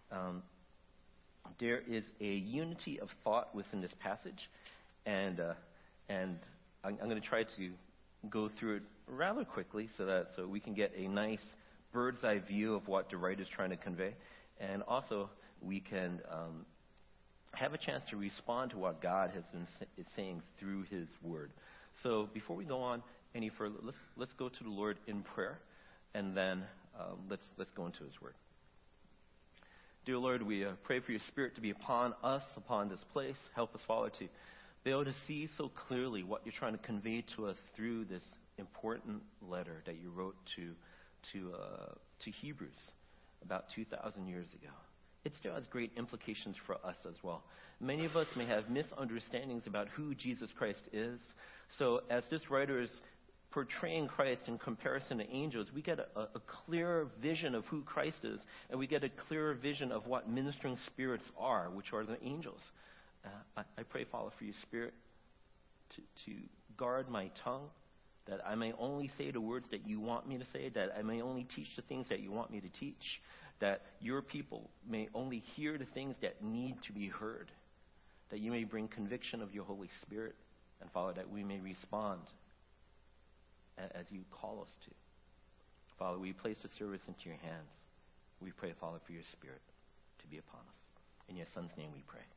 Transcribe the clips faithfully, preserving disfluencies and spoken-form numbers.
Um, there is a unity of thought within this passage, and uh, and I'm, I'm going to try to go through it rather quickly so that so we can get a nice bird's eye view of what the writer is trying to convey, and also we can um, have a chance to respond to what God has been is saying through His Word. So before we go on any further, let's let's go to the Lord in prayer, and then um, let's let's go into His Word. Dear Lord, we uh, pray for your Spirit to be upon us, upon this place. Help us, Father, to be able to see so clearly what you're trying to convey to us through this important letter that you wrote to to uh, to Hebrews about two thousand years ago. It still has great implications for us as well. Many of us may have misunderstandings about who Jesus Christ is. So as this writer is portraying Christ in comparison to angels, we get a, a clearer vision of who Christ is, and we get a clearer vision of what ministering spirits are, which are the angels. Uh, I, I pray, Father, for your Spirit to, to guard my tongue, that I may only say the words that you want me to say, that I may only teach the things that you want me to teach, that your people may only hear the things that need to be heard, that you may bring conviction of your Holy Spirit, and Father, that we may respond as you call us to. Father, we place the service into your hands. We pray, Father, for your Spirit to be upon us. In your Son's name we pray.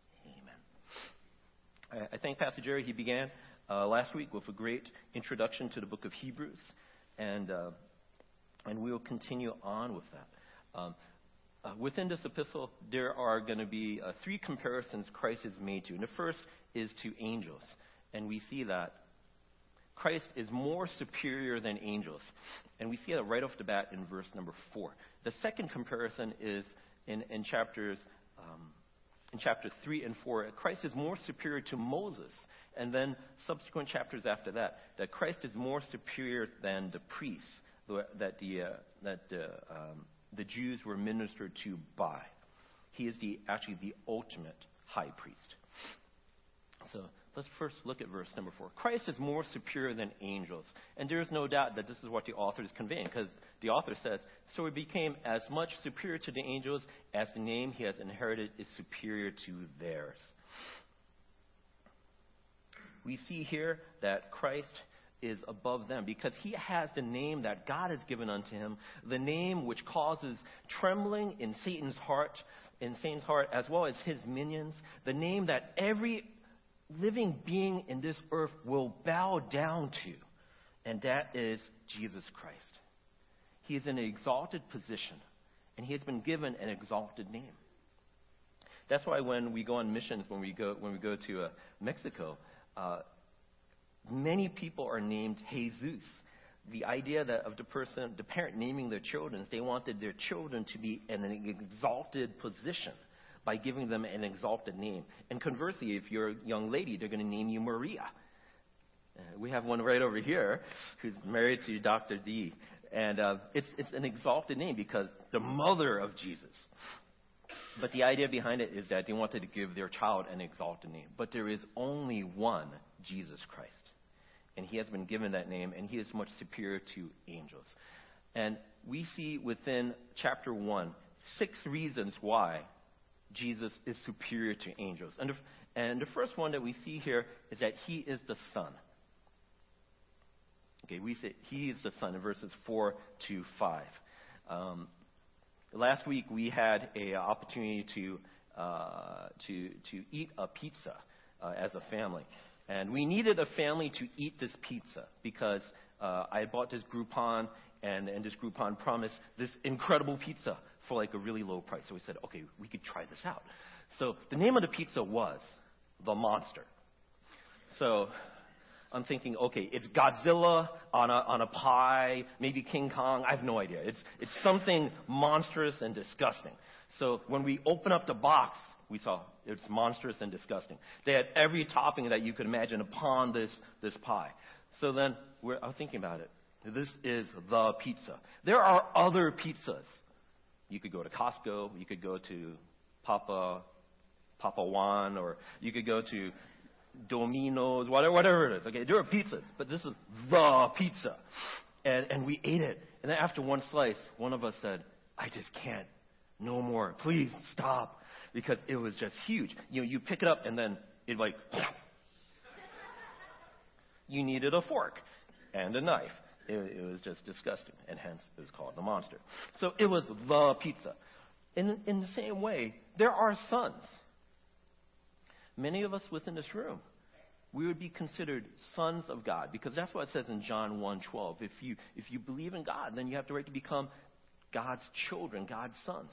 Amen. I thank Pastor Jerry. He began uh, last week with a great introduction to the book of Hebrews, and uh, and we will continue on with that. Um, uh, within this epistle, there are going to be uh, three comparisons Christ is made to. And the first is to angels. And we see that Christ is more superior than angels. And we see that right off the bat in verse number four. The second comparison is in, in chapters um, in chapters three and four. Christ is more superior to Moses. And then subsequent chapters after that, that Christ is more superior than the priests that the uh, that uh, um, the Jews were ministered to by. He is the actually the ultimate high priest. So let's first look at verse number four. Christ is more superior than angels. And there is no doubt that this is what the author is conveying, because the author says, so he became as much superior to the angels as the name he has inherited is superior to theirs. We see here that Christ is above them because he has the name that God has given unto him, the name which causes trembling in Satan's heart, in Satan's heart, as well as his minions, the name that every living being in this earth will bow down to, and that is Jesus Christ. He is in an exalted position, and he has been given an exalted name. That's why when we go on missions, when we go when we go to uh, Mexico, uh, many people are named Jesus. The idea that of the person, the parent naming their children, they wanted their children to be in an exalted position by giving them an exalted name. And conversely, if you're a young lady, they're going to name you Maria. Uh, we have one right over here who's married to Doctor D. And uh, it's, it's an exalted name because the mother of Jesus. But the idea behind it is that they wanted to give their child an exalted name. But there is only one Jesus Christ. And he has been given that name, and he is much superior to angels. And we see within chapter one six reasons why Jesus is superior to angels. And the, and the first one that we see here is that he is the Son. Okay, we say he is the Son in verses four to five. Um, last week we had an opportunity to uh, to to eat a pizza uh, as a family. And we needed a family to eat this pizza because uh, I had bought this Groupon, and, and this Groupon promised this incredible pizza for like a really low price. So we said, okay, we could try this out. So the name of the pizza was The Monster. So I'm thinking, okay, it's Godzilla on a, on a pie, maybe King Kong. I have no idea. It's, it's something monstrous and disgusting. So when we open up the box, we saw it's monstrous and disgusting. They had every topping that you could imagine upon this, this pie. So then we're I was thinking about it. This is the pizza. There are other pizzas. You could go to Costco. You could go to Papa, Papa Juan, or you could go to Domino's, whatever, whatever it is. Okay, there are pizzas, but this is the pizza. And, and we ate it. And then after one slice, one of us said, I just can't. no more, please stop, because it was just huge. You know, you pick it up and then it like, you needed a fork and a knife. It, it was just disgusting, and hence it was called the monster. So it was the pizza. In, in the same way, there are sons. Many of us within this room, we would be considered sons of God, because that's what it says in John one twelve. If you, if you believe in God, then you have the right to become God's children, God's sons.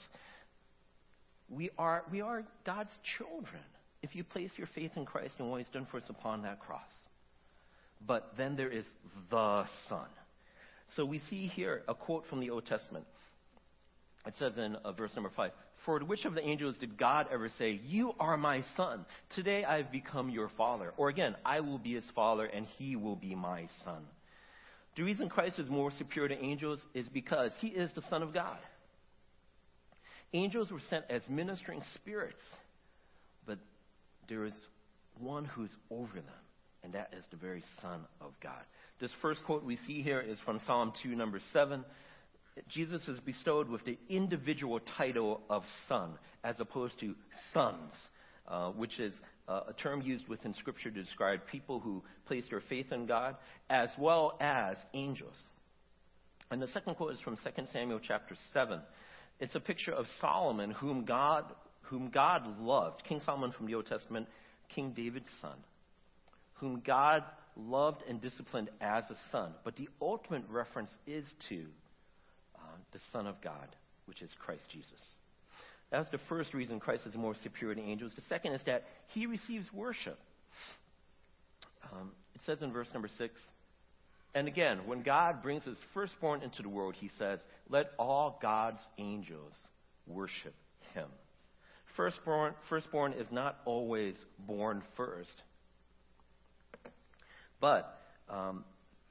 We are, we are God's children if you place your faith in Christ and what He's done for us upon that cross. But then there is the Son. So we see here a quote from the Old Testament. It says in uh, verse number five, "For to which of the angels did God ever say, 'You are my son. Today I have become your father'? Or again, 'I will be his father and he will be my son.'" The reason Christ is more superior to angels is because he is the Son of God. Angels were sent as ministering spirits, but there is one who's over them, and that is the very Son of God. This first quote we see here is from Psalm two, number seven. Jesus is bestowed with the individual title of son, as opposed to sons, uh, which is uh, a term used within Scripture to describe people who place their faith in God, as well as angels. And the second quote is from Second Samuel chapter seven. It's a picture of Solomon, whom God, whom God loved. King Solomon from the Old Testament, King David's son, whom God loved and disciplined as a son. But the ultimate reference is to uh, the Son of God, which is Christ Jesus. That's the first reason Christ is more superior to angels. The second is that he receives worship. Um, it says in verse number six, "And again, when God brings his firstborn into the world, he says, 'Let all God's angels worship him.'" Firstborn, firstborn is not always born first. But um,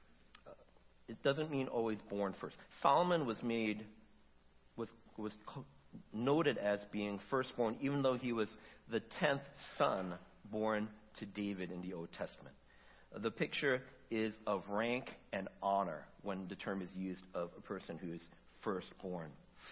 it doesn't mean always born first. Solomon was made, was was noted as being firstborn, even though he was the tenth son born to David in the Old Testament. The picture is of rank and honor when the term is used of a person who is firstborn.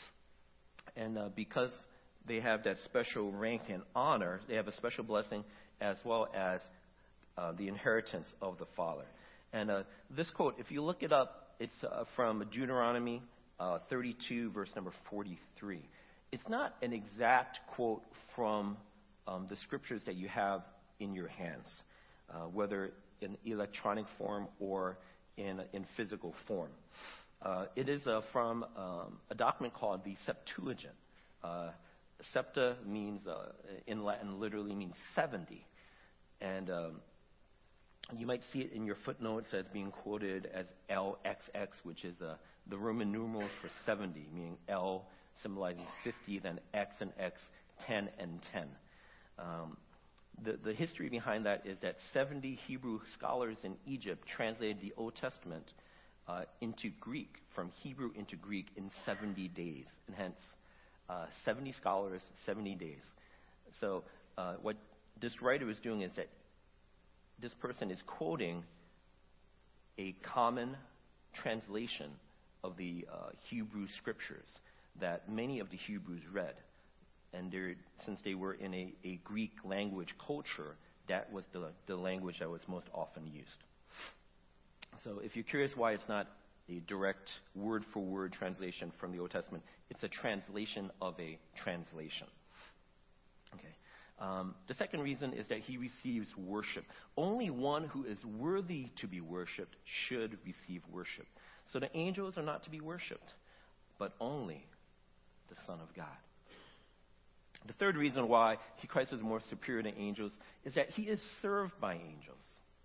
And uh, because they have that special rank and honor, they have a special blessing as well as Uh, the inheritance of the Father. And uh, this quote, if you look it up, it's uh, from Deuteronomy uh, thirty-two, verse number forty-three. It's not an exact quote from um, the scriptures that you have in your hands, uh, whether in electronic form or in, in physical form. Uh, it is uh, from um, a document called the Septuagint. Uh, septa means, uh, in Latin, literally means seventy. And um, you might see it in your footnotes as being quoted as L X X, which is uh, the Roman numerals for seventy, meaning L symbolizing fifty, then X and X, ten and ten. Um, the, the history behind that is that seventy Hebrew scholars in Egypt translated the Old Testament uh, into Greek, from Hebrew into Greek, in seventy days, and hence uh, seventy scholars, seventy days. So uh, what this writer is doing is that this person is quoting a common translation of the uh, Hebrew scriptures that many of the Hebrews read. And since they were in a, a Greek language culture, that was the, the language that was most often used. So if you're curious why it's not a direct word-for-word translation from the Old Testament, it's a translation of a translation. Okay. Um, the second reason is that he receives worship. Only one who is worthy to be worshipped should receive worship. So the angels are not to be worshipped, but only the Son of God. The third reason why he, Christ is more superior to angels is that he is served by angels.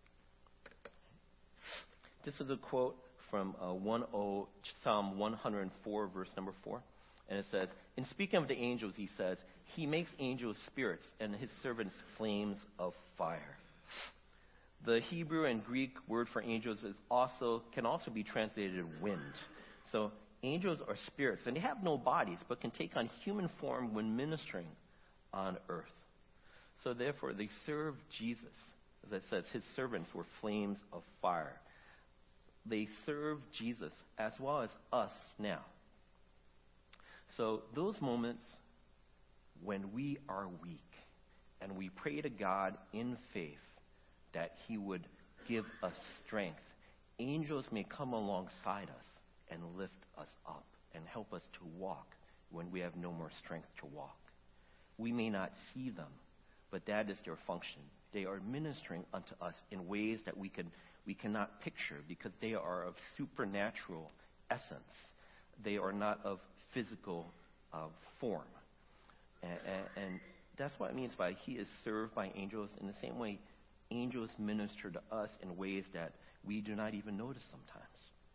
This is a quote from uh, Psalm one oh four, verse number four. And it says, in speaking of the angels, he says, he makes angels spirits and his servants flames of fire. The Hebrew and Greek word for angels is also can also be translated wind. So angels are spirits, and they have no bodies, but can take on human form when ministering on earth. So therefore, they serve Jesus. As it says, his servants were flames of fire. They serve Jesus as well as us now. So those moments when we are weak and we pray to God in faith that he would give us strength, angels may come alongside us and lift us up and help us to walk when we have no more strength to walk. We may not see them, but that is their function. They are ministering unto us in ways that we can we cannot picture because they are of supernatural essence. They are not of physical uh, form. And, and, and that's what it means by he is served by angels. In the same way, angels minister to us in ways that we do not even notice sometimes.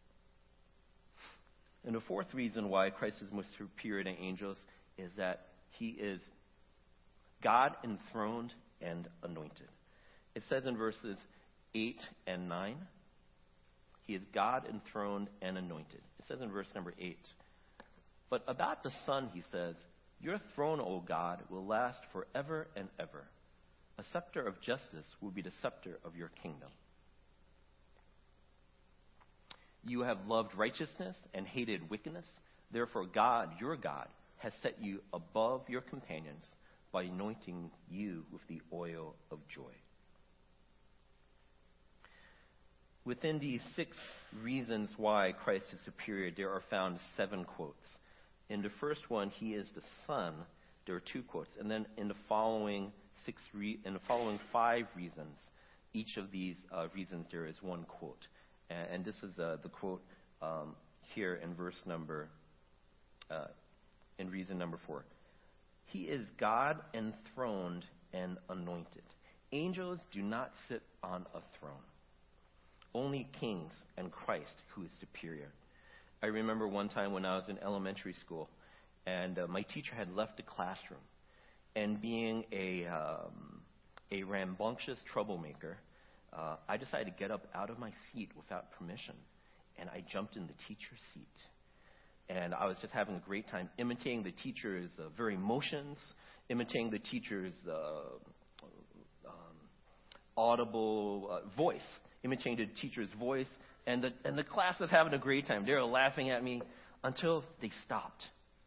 And the fourth reason why Christ is most superior to angels is that he is God enthroned and anointed. It says in verses eight and nine, he is God enthroned and anointed. It says in verse number eight, but about the Son, he says, your throne, O God, will last forever and ever. A scepter of justice will be the scepter of your kingdom. You have loved righteousness and hated wickedness. Therefore, God, your God, has set you above your companions by anointing you with the oil of joy. Within these six reasons why Christ is superior, there are found seven quotes. In the first one, he is the Son. There are two quotes, and then in the following six, re- in the following five reasons, each of these uh, reasons there is one quote, and, and this is uh, the quote um, here in verse number, uh, in reason number four. He is God enthroned and anointed. Angels do not sit on a throne. Only kings and Christ, who is superior. I remember one time when I was in elementary school, and uh, my teacher had left the classroom. And being a, um, a rambunctious troublemaker, uh, I decided to get up out of my seat without permission. And I jumped in the teacher's seat. And I was just having a great time imitating the teacher's uh, very motions, imitating the teacher's uh, um, audible uh, voice, imitating the teacher's voice. And the, and the class was having a great time. They were laughing at me until they stopped.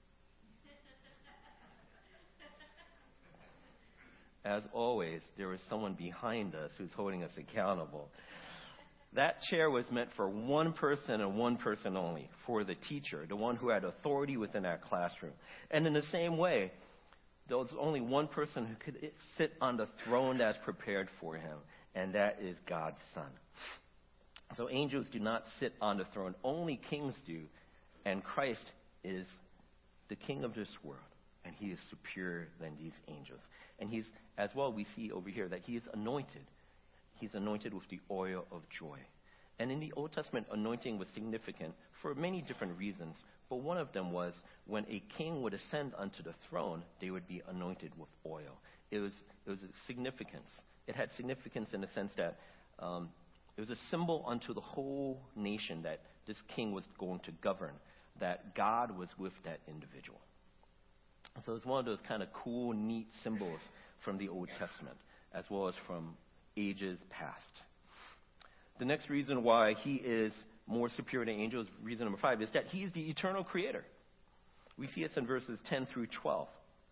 As always, there was someone behind us who's holding us accountable. That chair was meant for one person and one person only, for the teacher, the one who had authority within that classroom. And in the same way, there was only one person who could sit on the throne that's prepared for him, and that is God's Son. So angels do not sit on the throne. Only kings do. And Christ is the king of this world. And he is superior than these angels. And he's, as well, we see over here that he is anointed. He's anointed with the oil of joy. And in the Old Testament, anointing was significant for many different reasons. But one of them was when a king would ascend unto the throne, they would be anointed with oil. It was, it was a significance. It had significance in the sense that um, it was a symbol unto the whole nation that this king was going to govern, that God was with that individual. So it's one of those kind of cool, neat symbols from the Old Testament, as well as from ages past. The next reason why he is more superior to angels, reason number five, is that he is the eternal creator. We see this in verses ten through twelve.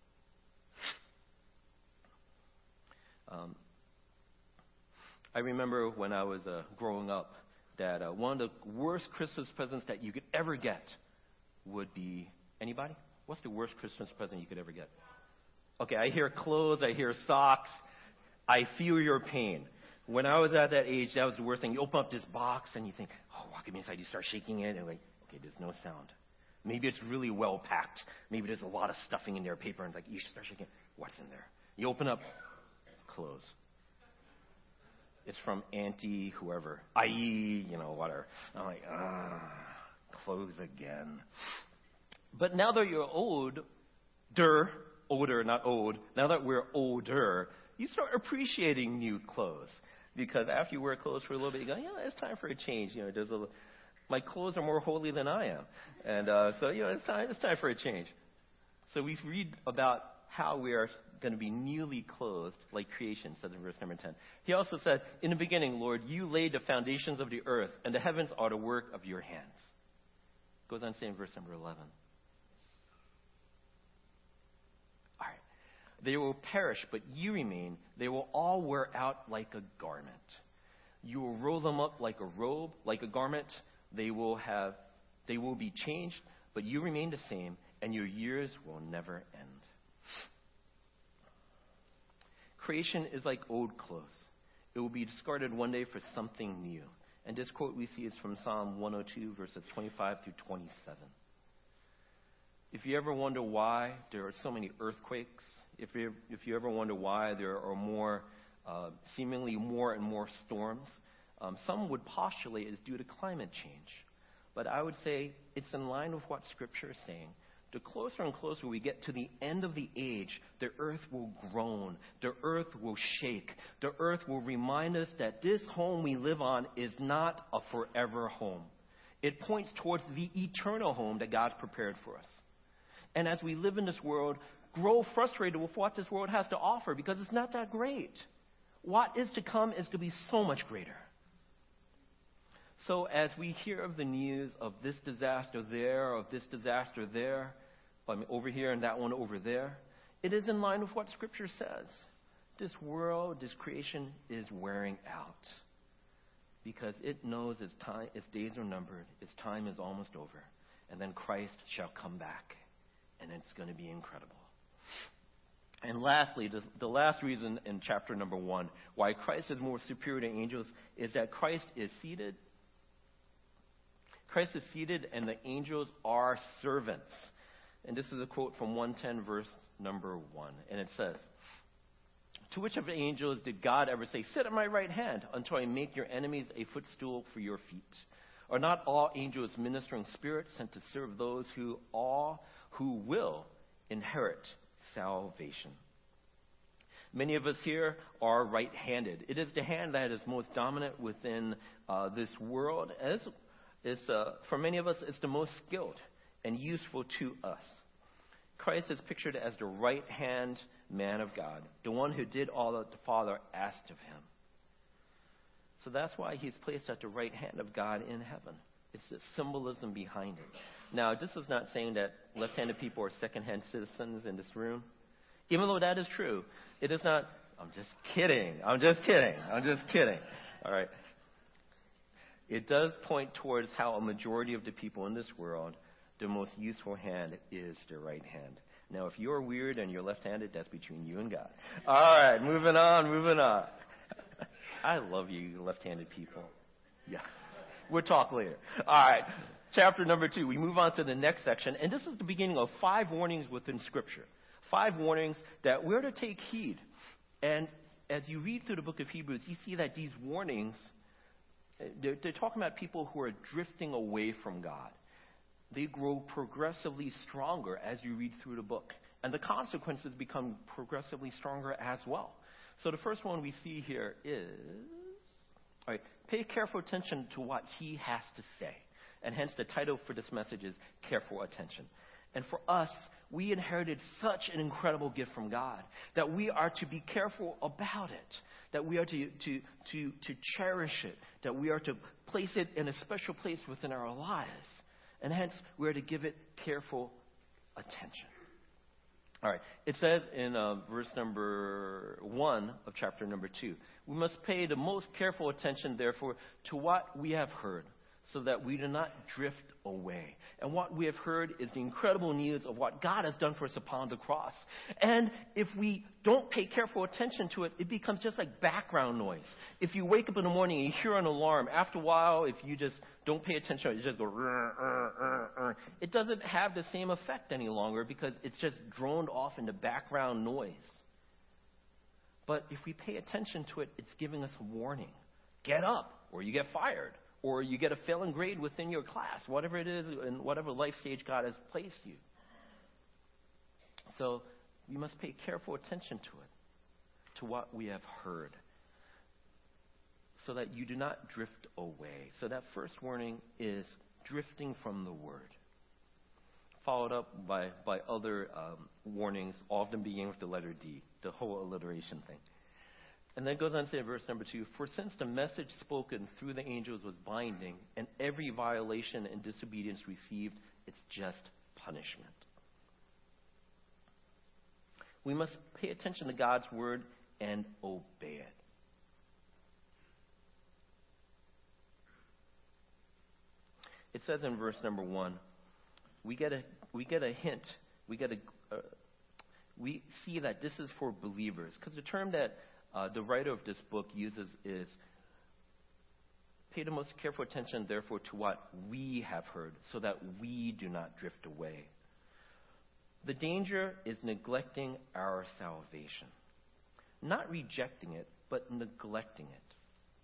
Um, I remember when I was uh, growing up that uh, one of the worst Christmas presents that you could ever get would be, anybody? What's the worst Christmas present you could ever get? Okay, I hear clothes, I hear socks. I feel your pain. When I was at that age, that was the worst thing. You open up this box and you think, oh, walk me inside. You start shaking it and like, okay, there's no sound. Maybe it's really well packed. Maybe there's a lot of stuffing in there, paper, and it's like, you start shaking. What's in there? You open up, clothes. It's from Auntie whoever, that is, you know, whatever. I'm like, ah, clothes again. But now that you're older, older, not old, now that we're older, you start appreciating new clothes. Because after you wear clothes for a little bit, you go, yeah, it's time for a change. You know, there's a, my clothes are more holy than I am. And uh, so, you know, it's time, it's time for a change. So we read about how we are going to be newly clothed like creation, says in verse number ten. He also says, in the beginning, Lord, you laid the foundations of the earth, and the heavens are the work of your hands. Goes on to say in verse number eleven. They will perish, but you remain. They will all wear out like a garment. You will roll them up like a robe, like a garment. They will have, they will be changed, but you remain the same, and your years will never end. Creation is like old clothes. It will be discarded one day for something new. And this quote we see is from Psalm one oh two, verses twenty-five through twenty-seven. If you ever wonder why there are so many earthquakes, if you, if you ever wonder why there are more, uh, seemingly more and more storms, um, some would postulate it's due to climate change. But I would say it's in line with what Scripture is saying. The closer and closer we get to the end of the age, the earth will groan. The earth will shake. The earth will remind us that this home we live on is not a forever home. It points towards the eternal home that God's prepared for us. And as we live in this world, grow frustrated with what this world has to offer because it's not that great. What is to come is to be so much greater. So as we hear of the news of this disaster there, of this disaster there, I mean, over here and that one over there, it is in line with what Scripture says. This world, this creation is wearing out because it knows its time, its days are numbered, its time is almost over, and then Christ shall come back, and it's going to be incredible. And lastly, the, the last reason in chapter number one why Christ is more superior to angels is that Christ is seated. Christ is seated, and the angels are servants. And this is a quote from one ten, verse number one. And it says, "To which of the angels did God ever say, 'Sit at my right hand until I make your enemies a footstool for your feet'? Are not all angels ministering spirits sent to serve those who all who will inherit salvation?" Many of us here are right-handed. It is the hand that is most dominant within uh, this world. As is, uh, for many of us, it's the most skilled and useful to us. Christ is pictured as the right-hand man of God, the one who did all that the Father asked of him. So that's why he's placed at the right hand of God in heaven. It's the symbolism behind it. Now, this is not saying that left-handed people are second-hand citizens in this room. Even though that is true, it is not. I'm just kidding. I'm just kidding. I'm just kidding. All right. It does point towards how a majority of the people in this world, the most useful hand is their right hand. Now, if you're weird and you're left-handed, that's between you and God. All right, moving on, moving on. I love you, left-handed people. Yeah. We'll talk later. All right, chapter number two. We move on to the next section, and this is the beginning of five warnings within Scripture. Five warnings that we're to take heed. And as you read through the book of Hebrews, you see that these warnings, they're, they're talking about people who are drifting away from God. They grow progressively stronger as you read through the book. And the consequences become progressively stronger as well. So the first one we see here is, all right, pay careful attention to what he has to say. And hence the title for this message is Careful Attention. And for us, we inherited such an incredible gift from God that we are to be careful about it, that we are to, to, to, to cherish it, that we are to place it in a special place within our lives. And hence, we are to give it careful attention. All right. It says in uh, verse number one of chapter number two, we must pay the most careful attention, therefore, to what we have heard, so that we do not drift away. And what we have heard is the incredible news of what God has done for us upon the cross. And if we don't pay careful attention to it, it becomes just like background noise. If you wake up in the morning and you hear an alarm, after a while, if you just don't pay attention, it just goes, rrr, rrr, rrr, rrr. It doesn't have the same effect any longer because it's just droned off into background noise. But if we pay attention to it, it's giving us a warning. Get up or you get fired. Or you get a failing grade within your class, whatever it is, in whatever life stage God has placed you. So we must pay careful attention to it, to what we have heard, so that you do not drift away. So that first warning is drifting from the Word, followed up by, by other um, warnings, all of them beginning with the letter D, the whole alliteration thing. And then it goes on to say in verse number two, for since the message spoken through the angels was binding, and every violation and disobedience received its just punishment. We must pay attention to God's word and obey it. It says in verse number one, we get a we get a hint, we get a uh, we see that this is for believers, because the term that uh, the writer of this book uses is, pay the most careful attention, therefore, to what we have heard, so that we do not drift away. The danger is neglecting our salvation. Not rejecting it, but neglecting it.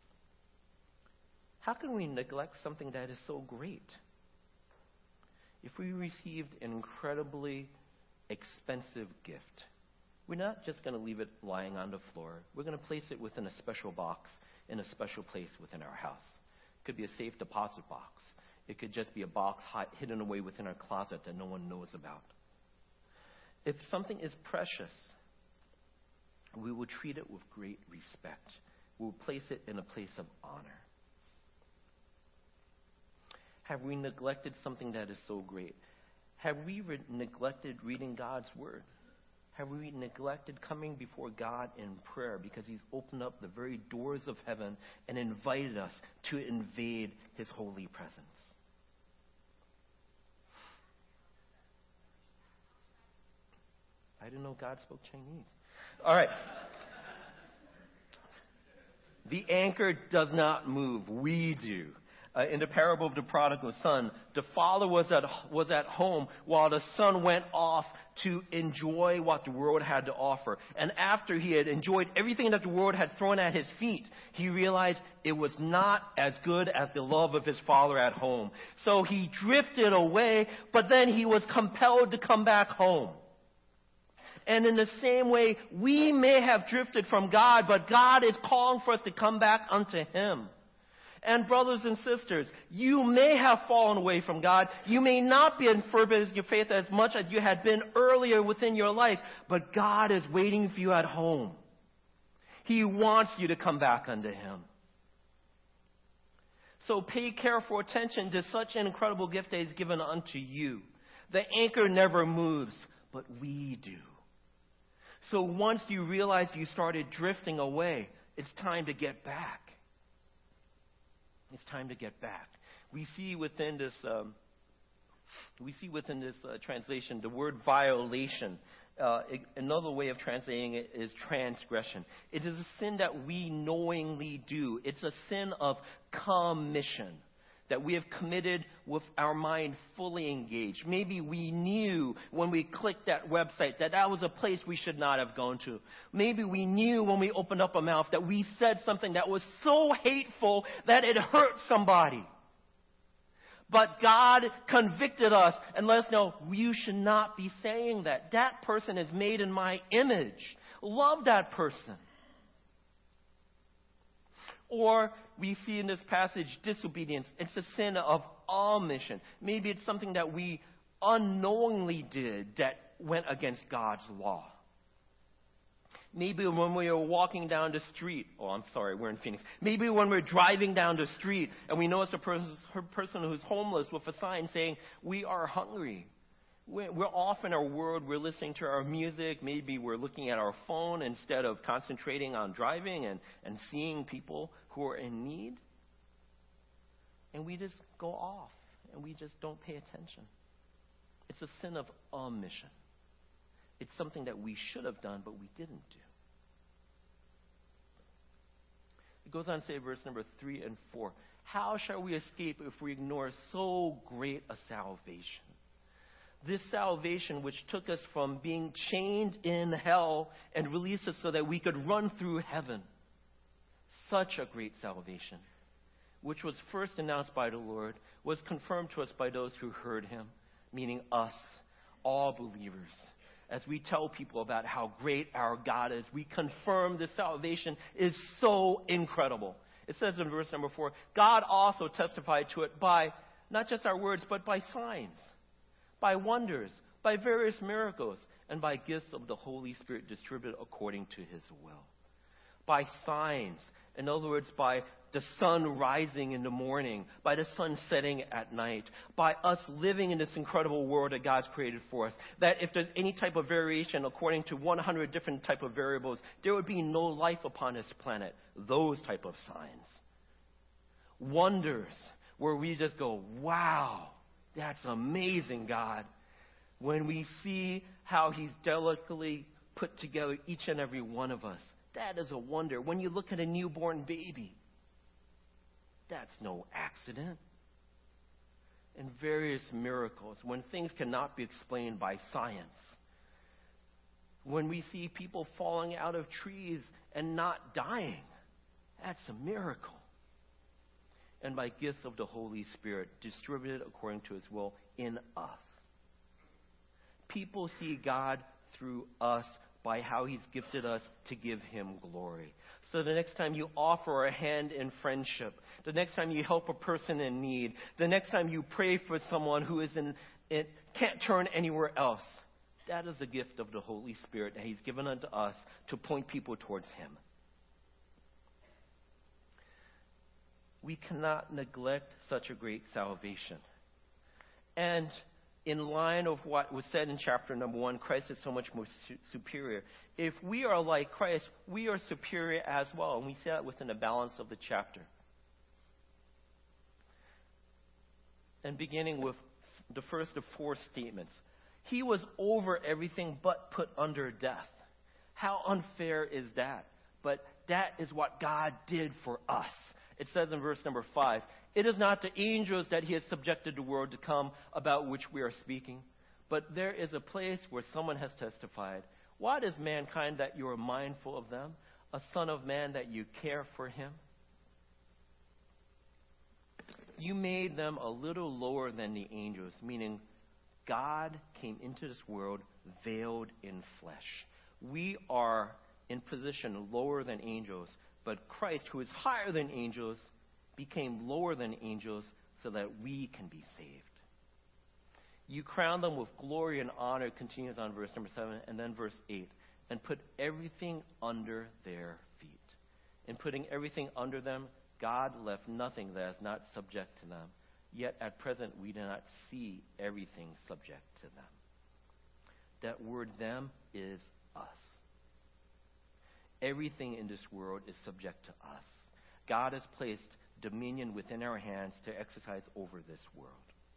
How can we neglect something that is so great? If we received an incredibly expensive gift, we're not just going to leave it lying on the floor. We're going to place it within a special box in a special place within our house. It could be a safe deposit box. It could just be a box hidden away within our closet that no one knows about. If something is precious, we will treat it with great respect. We will place it in a place of honor. Have we neglected something that is so great? Have we re- neglected reading God's word? Have we neglected coming before God in prayer because he's opened up the very doors of heaven and invited us to invade his holy presence? I didn't know God spoke Chinese. All right. The anchor does not move. We do. Uh, in the parable of the prodigal son, the father was at, was at home while the son went off to enjoy what the world had to offer. And after he had enjoyed everything that the world had thrown at his feet, he realized it was not as good as the love of his father at home. So he drifted away, but then he was compelled to come back home. And in the same way, we may have drifted from God, but God is calling for us to come back unto him. And brothers and sisters, you may have fallen away from God. You may not be in fervor in your faith as much as you had been earlier within your life, but God is waiting for you at home. He wants you to come back unto him. So pay careful attention to such an incredible gift that is given unto you. The anchor never moves, but we do. So once you realize you started drifting away, it's time to get back. It's time to get back. We see within this, um, we see within this uh, translation the word violation. Uh, it, another way of translating it is transgression. It is a sin that we knowingly do. It's a sin of commission that we have committed with our mind fully engaged. Maybe we knew when we clicked that website that that was a place we should not have gone to. Maybe we knew when we opened up our mouth that we said something that was so hateful that it hurt somebody. But God convicted us and let us know, you should not be saying that. That person is made in my image. Love that person. Or we see in this passage disobedience. It's a sin of omission. Maybe it's something that we unknowingly did that went against God's law. Maybe when we are walking down the street, oh, I'm sorry, we're in Phoenix. Maybe when we're driving down the street and we notice a person, a person who's homeless with a sign saying, we are hungry. We're off in our world. We're listening to our music. Maybe we're looking at our phone instead of concentrating on driving and, and seeing people who are in need. And we just go off and we just don't pay attention. It's a sin of omission. It's something that we should have done, but we didn't do. It goes on to say, verse number three and four, how shall we escape if we ignore so great a salvation? This salvation which took us from being chained in hell and released us so that we could run through heaven. Such a great salvation, which was first announced by the Lord, was confirmed to us by those who heard him, meaning us, all believers. As we tell people about how great our God is, we confirm this salvation is so incredible. It says in verse number four, God also testified to it by not just our words, but by signs, by wonders, by various miracles, and by gifts of the Holy Spirit distributed according to his will. by signs. In other words, by the sun rising in the morning, by the sun setting at night, by us living in this incredible world that God's created for us. That if there's any type of variation according to one hundred different type of variables, there would be no life upon this planet. Those type of signs. Wonders where we just go, wow, that's amazing, God. When we see how he's delicately put together each and every one of us, that is a wonder. When you look at a newborn baby, that's no accident. And various miracles, when things cannot be explained by science. When we see people falling out of trees and not dying, that's a miracle. And by gifts of the Holy Spirit, distributed according to his will in us. People see God through us by how he's gifted us to give him glory. So the next time you offer a hand in friendship, the next time you help a person in need, the next time you pray for someone who is in, it can't turn anywhere else, that is a gift of the Holy Spirit that he's given unto us to point people towards him. We cannot neglect such a great salvation. And in line of what was said in chapter number one, Christ is so much more su- superior. If we are like Christ, we are superior as well. And we see that within the balance of the chapter. And beginning with the first of four statements. He was over everything but put under death. How unfair is that? But that is what God did for us. It says in verse number five, it is not the angels that he has subjected the world to come about which we are speaking, but there is a place where someone has testified. What is mankind that you are mindful of them? A son of man that you care for him? You made them a little lower than the angels, meaning God came into this world veiled in flesh. We are in position lower than angels, but Christ, who is higher than angels, became lower than angels so that we can be saved. You crown them with glory and honor, continues on verse number seven, and then verse eight, and put everything under their feet. In putting everything under them, God left nothing that is not subject to them. Yet at present we do not see everything subject to them. That word them is us. Everything in this world is subject to us. God has placed dominion within our hands to exercise over this world.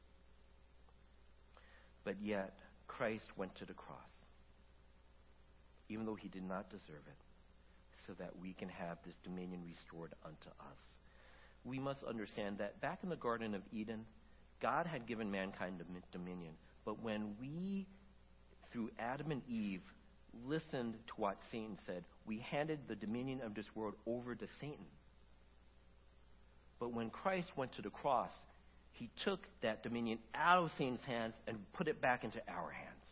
But yet, Christ went to the cross, even though he did not deserve it, so that we can have this dominion restored unto us. We must understand that back in the Garden of Eden, God had given mankind dominion. But when we, through Adam and Eve, listened to what Satan said, we handed the dominion of this world over to Satan. But when Christ went to the cross, he took that dominion out of Satan's hands and put it back into our hands.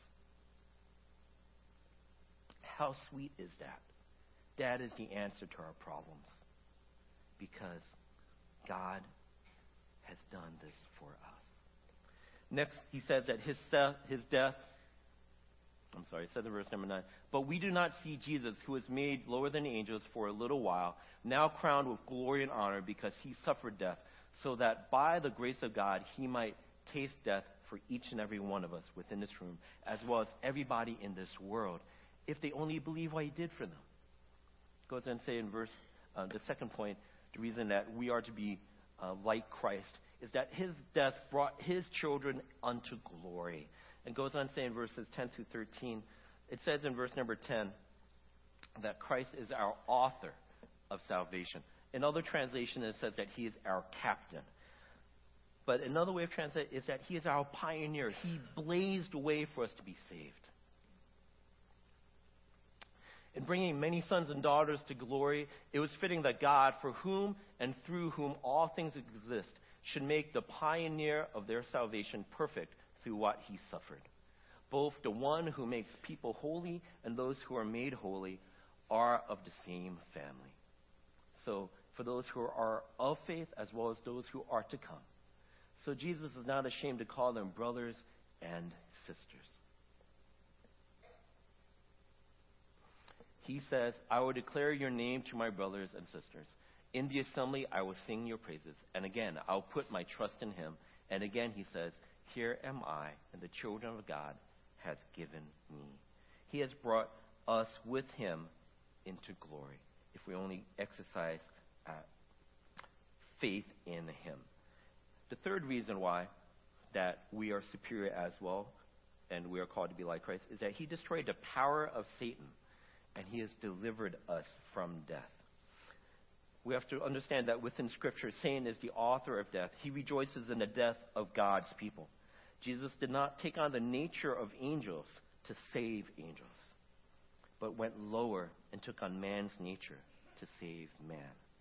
How sweet is that? That is the answer to our problems. Because God has done this for us. Next, he says that his, his death, I'm sorry, it says in verse number nine, but we do not see Jesus, who was made lower than the angels for a little while, now crowned with glory and honor because he suffered death, so that by the grace of God he might taste death for each and every one of us within this room, as well as everybody in this world, if they only believe what he did for them. It goes on to say in verse, uh, the second point, the reason that we are to be uh, like Christ is that his death brought his children unto glory. And goes on to say in verses ten through thirteen, it says in verse number ten that Christ is our author of salvation. In other translations, it says that he is our captain. But another way of translating is that he is our pioneer. He blazed a way for us to be saved. In bringing many sons and daughters to glory, it was fitting that God, for whom and through whom all things exist, should make the pioneer of their salvation perfect through what he suffered. Both the one who makes people holy and those who are made holy are of the same family. So, for those who are of faith as well as those who are to come. So Jesus is not ashamed to call them brothers and sisters. He says, I will declare your name to my brothers and sisters. In the assembly, I will sing your praises. And again, I'll put my trust in him. And again, he says, here am I, and the children of God has given me. He has brought us with him into glory if we only exercise uh, faith in him. The third reason why that we are superior as well, and we are called to be like Christ, is that he destroyed the power of Satan, and he has delivered us from death. We have to understand that within Scripture, Satan is the author of death. He rejoices in the death of God's people. Jesus did not take on the nature of angels to save angels, but went lower and took on man's nature to save man.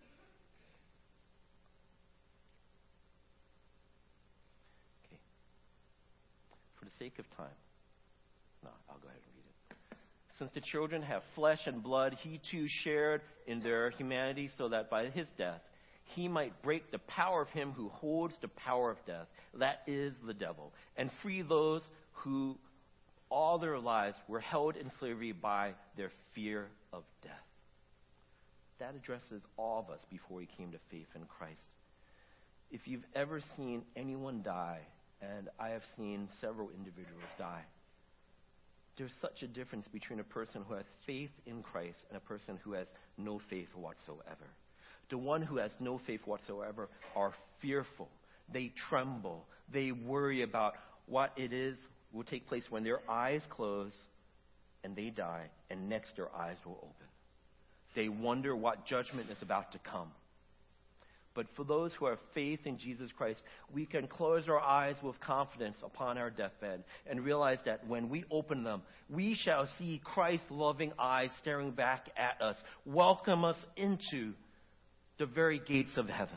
Okay. For the sake of time, no, I'll go ahead and read it. Since the children have flesh and blood, he too shared in their humanity, so that by his death he might break the power of him who holds the power of death, that is the devil, and free those who all their lives were held in slavery by their fear of death. That addresses all of us before we came to faith in Christ. If you've ever seen anyone die, and I have seen several individuals die, there's such a difference between a person who has faith in Christ and a person who has no faith whatsoever. The one who has no faith whatsoever are fearful. They tremble. They worry about what it is will take place when their eyes close and they die, and next their eyes will open. They wonder what judgment is about to come. But for those who have faith in Jesus Christ, we can close our eyes with confidence upon our deathbed and realize that when we open them, we shall see Christ's loving eyes staring back at us, welcome us into the very gates of heaven.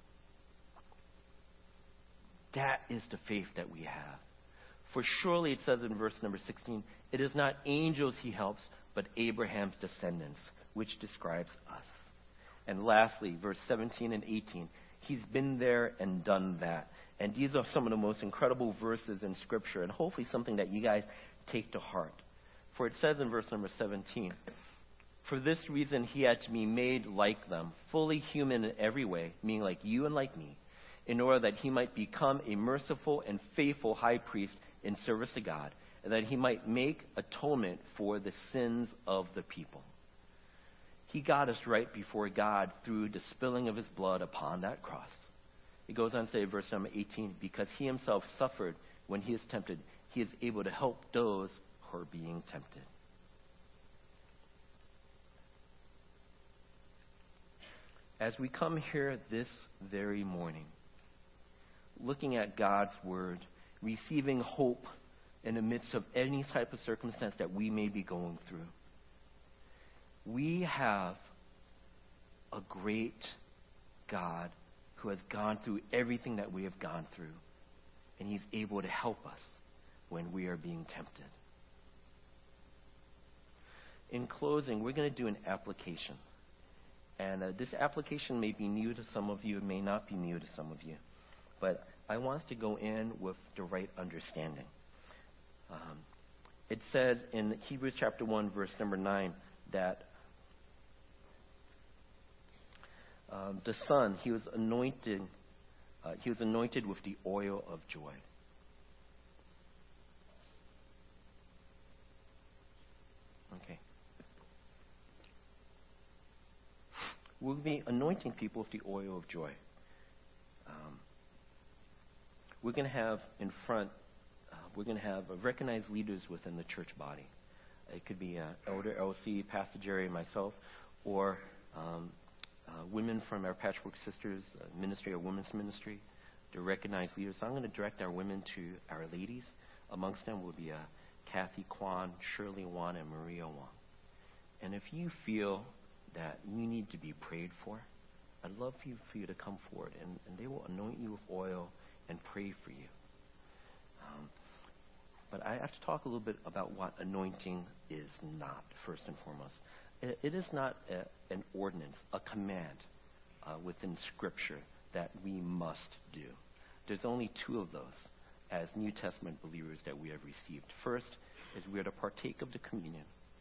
That is the faith that we have. For surely it says in verse number sixteen, it is not angels he helps, but Abraham's descendants, which describes us. And lastly, verse seventeen and eighteen, he's been there and done that. And these are some of the most incredible verses in Scripture, and hopefully something that you guys take to heart. For it says in verse number seventeen, for this reason he had to be made like them, fully human in every way, meaning like you and like me, in order that he might become a merciful and faithful high priest in service to God, and that he might make atonement for the sins of the people. He got us right before God through the spilling of his blood upon that cross. It goes on to say, verse number eighteen, because he himself suffered when he is tempted, he is able to help those who are being tempted. As we come here this very morning, looking at God's word, receiving hope in the midst of any type of circumstance that we may be going through, we have a great God who has gone through everything that we have gone through, and he's able to help us when we are being tempted. In closing, we're going to do an application. And uh, this application may be new to some of you, it may not be new to some of you. But I want us to go in with the right understanding. Um, it said in Hebrews chapter one, verse number nine, that um, the Son, he was anointed, uh, he was anointed with the oil of joy. Okay. We'll be anointing people with the oil of joy. Um, we're going to have in front, uh, we're going to have uh, recognized leaders within the church body. It could be uh, Elder L C, Pastor Jerry, and myself, or um, uh, women from our Patchwork Sisters uh, Ministry or Women's Ministry. They're recognized leaders. So I'm going to direct our women to our ladies. Amongst them will be uh, Kathy Kwan, Shirley Wan, and Maria Wong. And if you feel that you need to be prayed for, I'd love for you, for you to come forward, and, and they will anoint you with oil and pray for you. Um, but I have to talk a little bit about what anointing is not, first and foremost. It, it is not a, an ordinance, a command uh, within Scripture that we must do. There's only two of those as New Testament believers that we have received. First is we are to partake of the communion,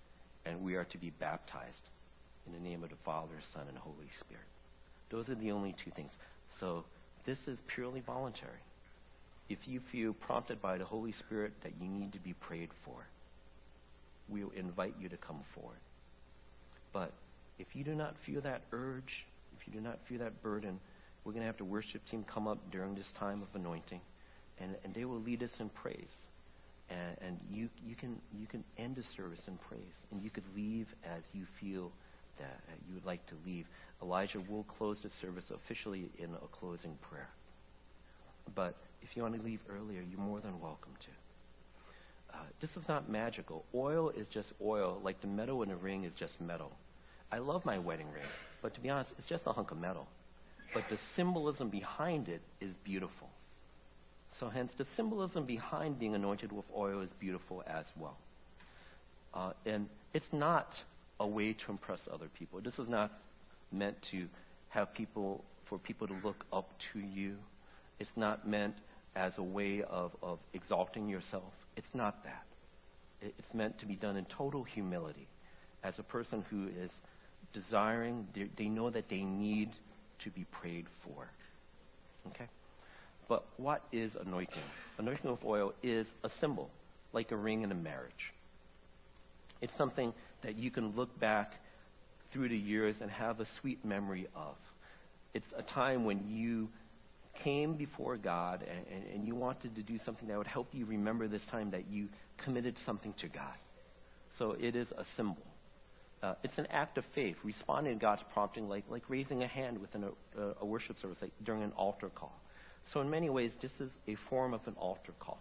and we are to be baptized in the name of the Father, Son, and Holy Spirit. Those are the only two things. So this is purely voluntary. If you feel prompted by the Holy Spirit that you need to be prayed for, we'll invite you to come forward. But if you do not feel that urge, if you do not feel that burden, we're going to have the worship team come up during this time of anointing, and, and they will lead us in praise. And, and you you can you can end the service in praise, and you could leave as you feel that you would like to leave. Elijah will close the service officially in a closing prayer. But if you want to leave earlier, you're more than welcome to. Uh, this is not magical. Oil is just oil, like the metal in a ring is just metal. I love my wedding ring, but to be honest, it's just a hunk of metal. But the symbolism behind it is beautiful. So hence, the symbolism behind being anointed with oil is beautiful as well. Uh, and it's not a way to impress other people. This is not meant to have people, for people to look up to you. It's not meant as a way of, of exalting yourself. It's not that. It, it's meant to be done in total humility. As a person who is desiring, they, they know that they need to be prayed for. Okay? But what is anointing? Anointing with oil is a symbol, like a ring in a marriage. It's something that you can look back through the years and have a sweet memory of. It's a time when you came before God and, and, and you wanted to do something that would help you remember this time that you committed something to God. So it is a symbol. Uh, it's an act of faith, responding to God's prompting, like, like raising a hand within a, a, a worship service, like during an altar call. So in many ways, this is a form of an altar call.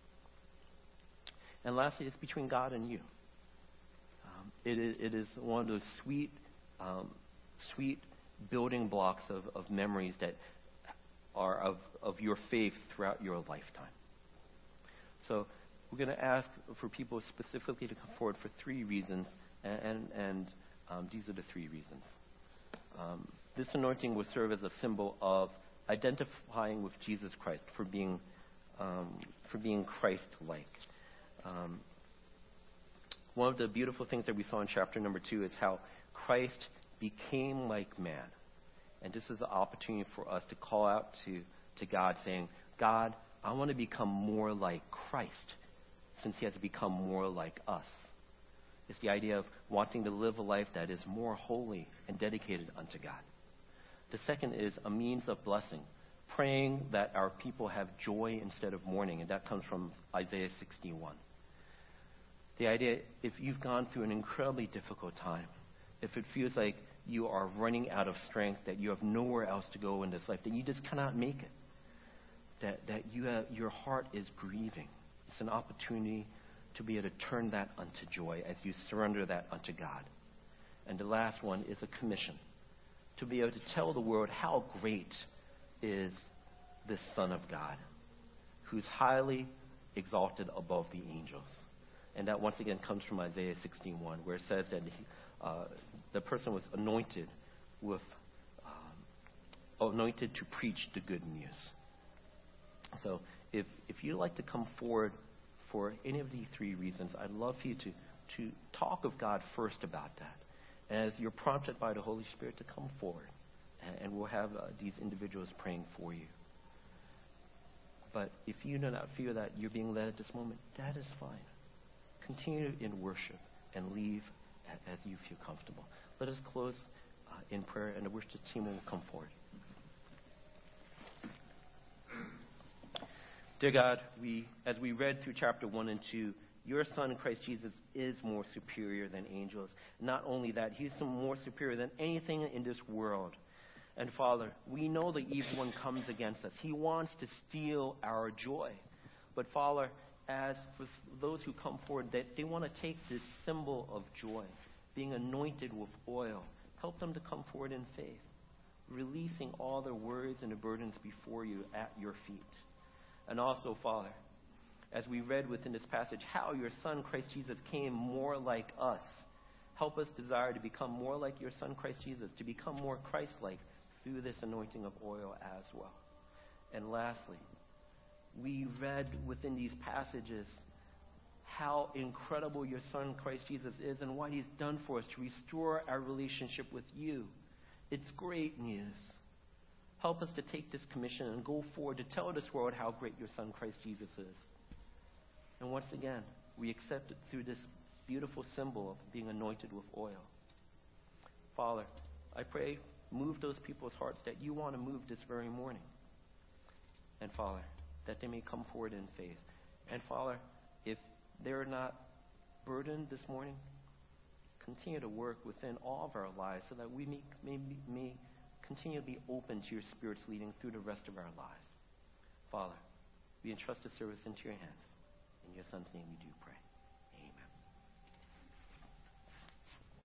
And lastly, it's between God and you. Um, it, is, it is one of those sweet, um, sweet building blocks of, of memories that are of, of your faith throughout your lifetime. So we're going to ask for people specifically to come forward for three reasons, and, and, and um, these are the three reasons. Um, this anointing will serve as a symbol of identifying with Jesus Christ, for being um, for being Christ-like. Um, one of the beautiful things that we saw in chapter number two is how Christ became like man. And this is the opportunity for us to call out to, to God, saying, God, I want to become more like Christ, since he has become more like us. It's the idea of wanting to live a life that is more holy and dedicated unto God. The second is a means of blessing, praying that our people have joy instead of mourning, and that comes from Isaiah sixty-one. The idea, if you've gone through an incredibly difficult time, if it feels like you are running out of strength, that you have nowhere else to go in this life, that you just cannot make it, that, that you have, your heart is grieving, it's an opportunity to be able to turn that unto joy as you surrender that unto God. And the last one is a commission, to be able to tell the world how great is this Son of God, who's highly exalted above the angels. And that once again comes from Isaiah sixteen one, where it says that he, uh, the person was anointed with um, anointed to preach the good news. So if if you'd like to come forward for any of these three reasons, I'd love for you to, to talk with God first about that. As you're prompted by the Holy Spirit to come forward, and, and we'll have uh, these individuals praying for you. But if you do not feel that you're being led at this moment, that is fine. Continue in worship and leave as you feel comfortable. Let us close uh, in prayer, and the worship team will come forward. Dear God, we, as we read through chapter one and two, your Son, Christ Jesus, is more superior than angels. Not only that, he's more superior than anything in this world. And Father, we know the evil one comes against us. He wants to steal our joy. But Father, as for those who come forward, that they want to take this symbol of joy, being anointed with oil, help them to come forward in faith, releasing all their worries and the burdens before you at your feet. And also, Father, as we read within this passage, how your Son, Christ Jesus, came more like us. Help us desire to become more like your Son, Christ Jesus, to become more Christ-like through this anointing of oil as well. And lastly, we read within these passages how incredible your Son, Christ Jesus, is and what he's done for us to restore our relationship with you. It's great news. Help us to take this commission and go forward to tell this world how great your Son, Christ Jesus, is. And once again, we accept it through this beautiful symbol of being anointed with oil. Father, I pray, move those people's hearts that you want to move this very morning. And Father, that they may come forward in faith. And Father, if they're not burdened this morning, continue to work within all of our lives so that we may, may, may continue to be open to your Spirit's leading through the rest of our lives. Father, we entrust the service into your hands. In your Son's name we do pray.